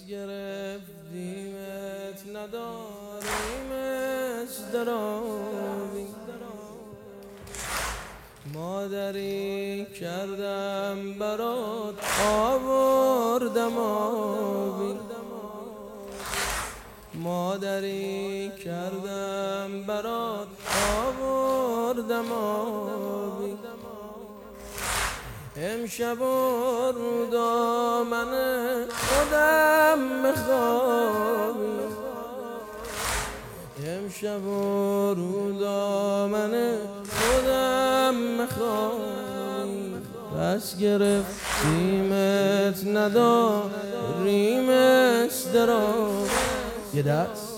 گرفتیمت نداریم اضطرابی، مادری کردم برات آوردم آبی، مادری کردم برات آوردم آبی. امشب و رو دامن خودم بخوابی، امشب و رو دامن خودم بخوابی. بس گرفتیمت نداریم اضطراب، یه دست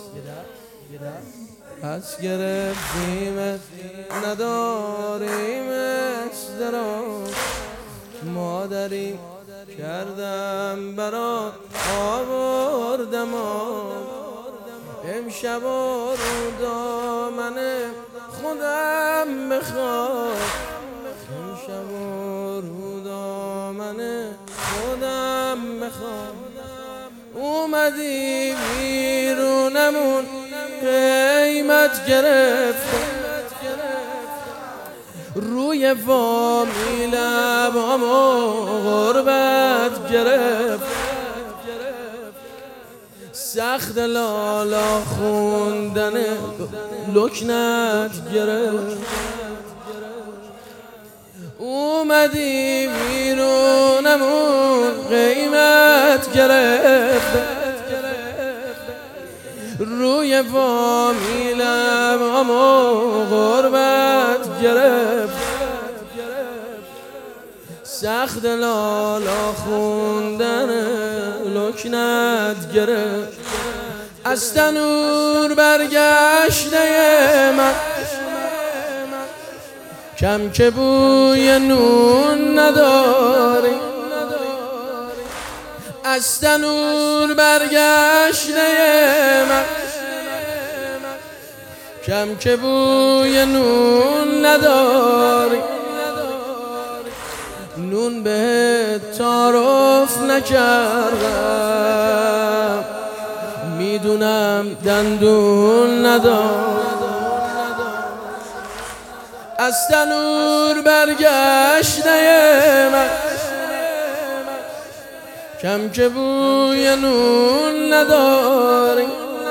پس گرفتیمت نداریم اضطراب، مادری کردم برات آوردم آب. امشب و رو دامن خودم بخواب، امشب و رو دامن خودم بخواب. اومدی بیرونمون قیمت گرفت، روی فامیلم غربت گرفت، سخت لالا خوندن لکنت گرفت. اومدی بیرونمون قیمت گرفت، روی فامیلم غربت گرفت، سخت لالا خوندن لکنت گرفت. از تنور برگشته من کم که بوی نون نداری، از تنور برگشته من کم که بوی نون نداری. نون بهت تعارف نکردم، میدونم دندون نداری. از تنور برگشته من کم که بوی نون نداری،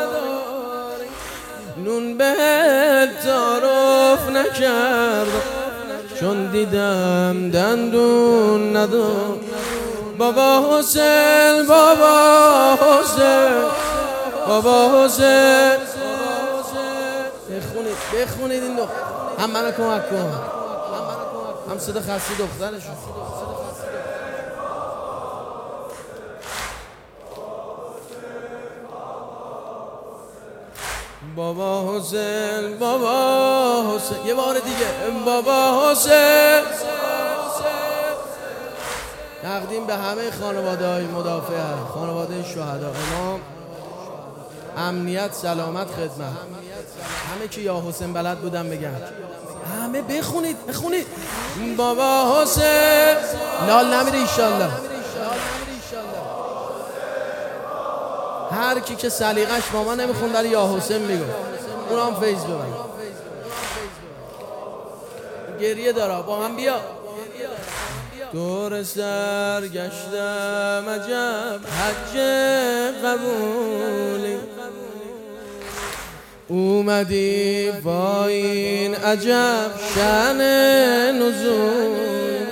نون بهت تعارف نکردم چون دیدم دندون نداری. بابا حسین، بابا حسین، بابا حسین، بخونید این دختر، هم منو کمک کن، هم صدا خسته دخترشون. بابا حسین، بابا حسین، یه بار دیگه بابا حسین. تقدیم به همه خانواده‌های مدافع، خانواده شهدا، امام، امنیت، سلامت، خدمت. همه که یا حسین بلد بودن بگن، همه بخونید. بابا حسین لال نمیره ایشالله. هر کی که سلیقش با ما نمیخوند ولی یا حسین میگو، اونم فیض ببین. گریه داره با من بیا. دور سر گشتم عجب حج قبولی، اومدی با این عجب شأن نزول.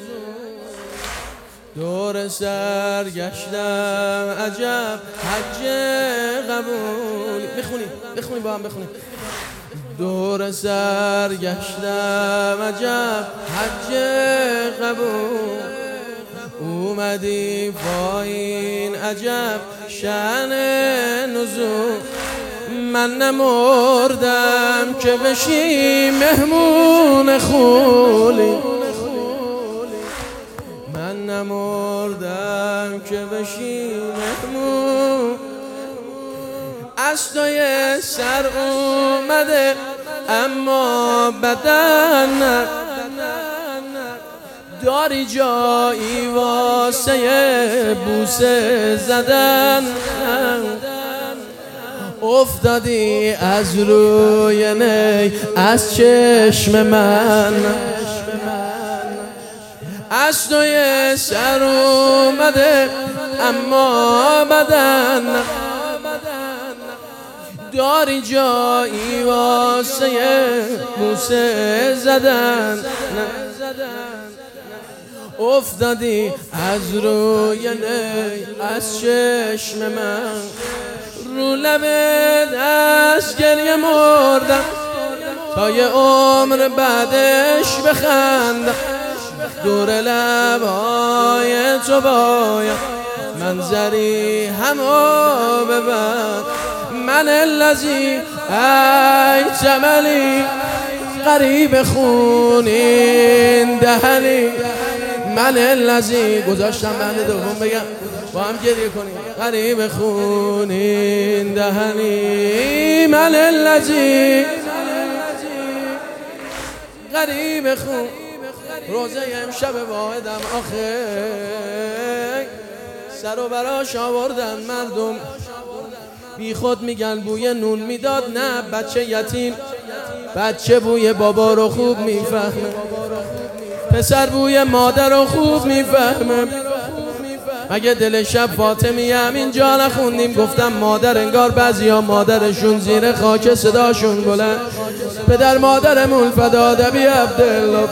دور سر گشتم عجب حج قبول. بخونی با هم بخونی. دور سر گشتم عجب حج قبول، اومدی با این عجب شأن نزول. من نمردم که بشی مهمون خولی، من نمردم که بشی مهمون. از توی سر اومده اما بدن داری جایی واسه بوسه زدن، افتادی از روی نی از چشم من، از توی سر اومده اما بدن، داری جایی واسه بوسه زدن، افتادی از روی نی از چشم من، رو لب دست گریه مردم تا یه عمر بعدش بخندم، دور لبهای تو باید منظری همو ببند، من الذی ای جملی غریب خونین دهنی، من الذی گذاشتم بند دوم بگم با هم گریه کنیم، غریب خونین دهنی، من الذی غریب خون. روزه امشب واحدم آخه سر و براش آوردن مردم، بی خود میگن بوی نون میداد، نه بچه یتیم بچه بوی بابا رو خوب میفهمه، پسر بوی مادر رو خوب میفهمه. مگه دل شب فاطمی همینجا نخوندیم؟ گفتم مادر انگار بعضیا مادرشون زیر خاک صداشون بلند، پدر مادرمون فدا دبی عبدالله.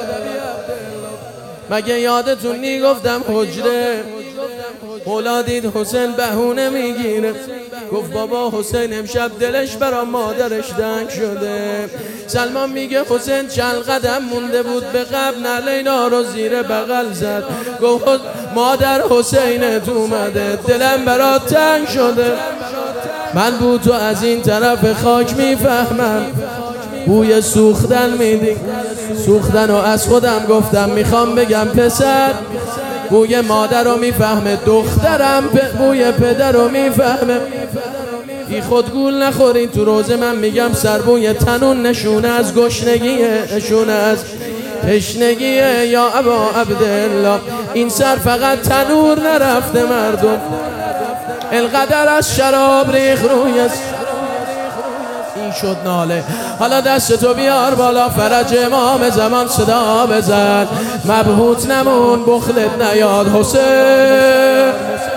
مگه یادتون نی گفتم حجره اولادید حسین بهونه میگیره، گفت بابا حسین امشب دلش برا مادرش دنگ شده. سلمان میگه حسین چند قدم مونده بود به قبر، نلینا رو زیر بغل زد، گفت مادر حسینت اومده دلم برا تنگ شده. من بود تو از این طرف خاک میفهمم، بوی سوختن میدی، سوختن و از خودم گفتم میخوام بگم پسر بوی مادر رو میفهمه، دخترم بوی پدر رو میفهمه. بی خود گول نخورین، تو روزه من میگم سر بوی تنون نشونه از گشنگیه، نشونه از تشنگیه. یا ابا عبدالله این سر فقط تنور نرفته مردم، القدر از شراب ریخ روی این شد ناله. حالا دست تو بیار بالا، فرج امام زمان صدا بزن، مبهوت نمون بخلت نیاد حسین.